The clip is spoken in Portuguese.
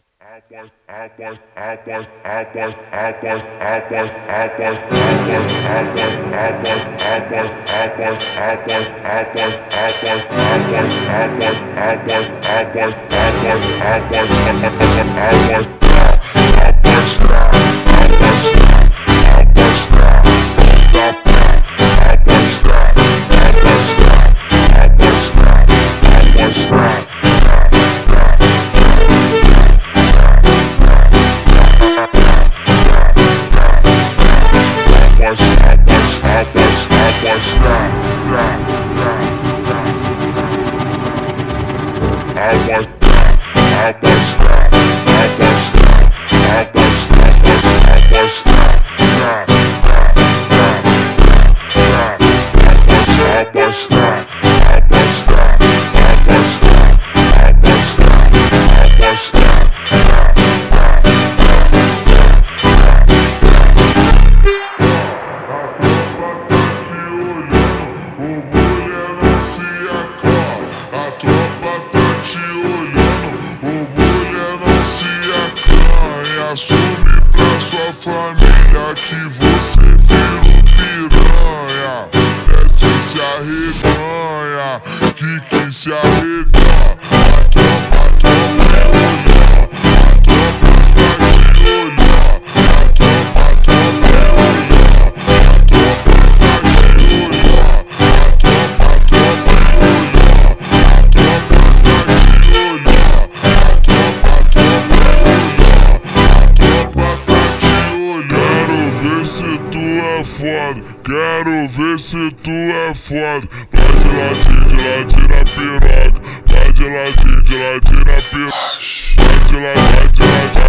Assume pra sua família que você virou piranha. Desce se arreganha, que se arreganha. A tropa te olhar, a tropa tá te olhar. A tropa te olhar, a tropa tá te olhar. A tropa te olhar, a tropa tá te olhar. A tropa te olhar. Quero ver se tu é foda. Vai de ladinho na piroca. Vai de ladinho na piroca. Vai de ladinho